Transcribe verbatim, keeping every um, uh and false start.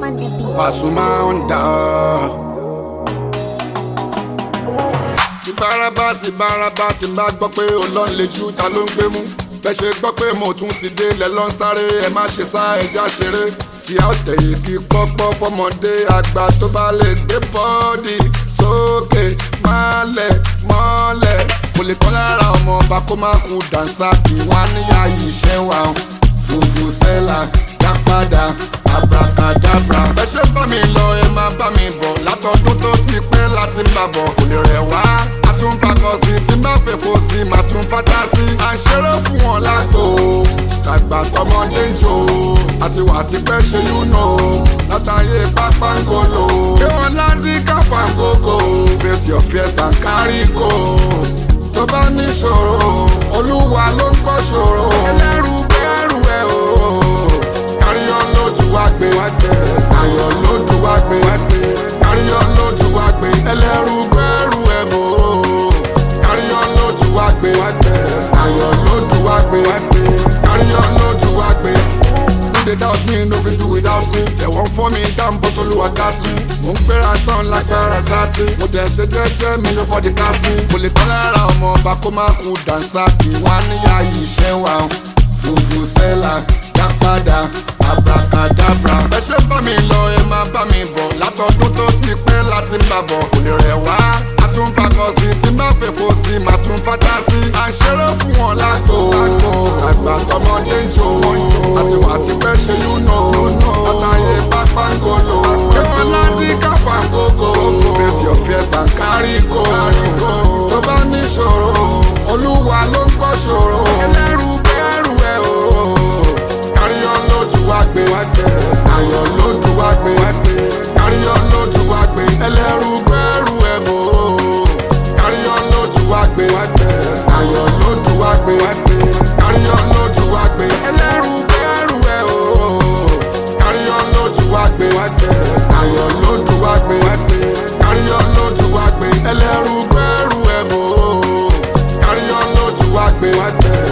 on the beat. Pasuma Onda. Ti bárabá ti bárabá ti bá gbọ́ pé Ọlọ́run lè ju ta ló ń gbé mú. Bẹ́ ṣe gbọ́ pé mo tún ti dé lẹ̀ lọ́n sáré ẹ má ṣe sá ẹja ṣeré. Sí àtẹ̀ yìí kí pọ́pọ́ fọmọdé àgbà tó bá lè gbé bọ́ọ̀dì sókè mọ́lẹ̀ mọ́lẹ̀. Mo lè kọ́ lára ọmọ ọba kó má kú dànsá kí wọ́n á níyà yìí ṣẹ́ wa. Fùfù sẹ́là dá padà abracadabra. Bẹ́ ṣe bá mi lọ ẹ máa bá mi bọ̀ látọdún tó ti pẹ́ láti ń bà bọ̀ kò lè rẹ̀ wá. A tún fakọ sí tí má fẹ́ kó sí màá tún fata sí. À ń ṣeré fún wọn lágbo tàgbà tọmọdé ń jò àti wà tí pẹ́ ṣe yúnà látàyè pápángolo. Kí wọ́n láńdí kápángógó face your fears and carry go. Tó bá níṣòro Olúwa ló ń gbọ́ ṣòro. Ẹlẹ́rù bẹ́ẹ̀rù ẹ̀ o. Káríyọ́ lódù wá gbé. Ayọ̀ lódù wá gbé. Káríyọ́ lódù wá gbé. Ẹlẹ́rù bẹ́ẹ̀rù ẹ̀ mọ́. Káríyọ́ lódù wá gbé. Ayọ̀ lódù wá gbé. Káríyọ́ lódù wá gbé. No dey doubt me, no fit do without me. They won't for me down, but Olúwa got me. Mo ń gbéra tán lágbára sátì. Mo dẹ̀ ṣe jẹ́jẹ́ mi, nobody cast me. Mo lè tán lára ọmọ ọba kó má kú dànsá kí wọ́n á níyà yìí ṣẹ́ wa. Fùfù sẹ́là dá padà abracadabra. Bẹ́ ṣe bá mi lọ ẹ máa bá mi bọ̀ látọdún tó ti pẹ́ láti ń bà bọ̀ kò lè rẹ̀ wá. A tún fakọ sí tí má fẹ́ kó sí màá tún fata sí. À ń ṣeré fún wọn lágbo àgbà tọmọdé ń jò àti wà tí pẹ́ ṣe yúnà látàyè pápángolo. Kí wọ́n láńdí kápángógó face your fears and carry go. Tó bá níṣòro Olúwa ló ń gbọ́ ṣòro. Ẹlẹ́rù bẹ́ẹ̀rù ẹ̀ o. Káríyọ́ lódù wá gbé. Ayọ̀ lódù wá gbé. Káríyọ́ lódù wá gbé. Ẹlẹ́rù bẹ́ẹ̀rù ẹ̀ mọ́. Káríyọ́ lódù wá gbé. Ayọ̀ lódù wá gbé. Káríyọ́ lódù wá gbé. Ẹlẹ́rù bẹ́ẹ̀rù ẹ̀ o. Káríyọ́ lódù wá gbé. Ayọ̀ lódù wá gbé. Káríyọ́ lódù wá gbé. Ẹlẹ́rù bẹ́ẹ̀rù ẹ̀ mọ́. Káríyọ́ lódù wá gbé.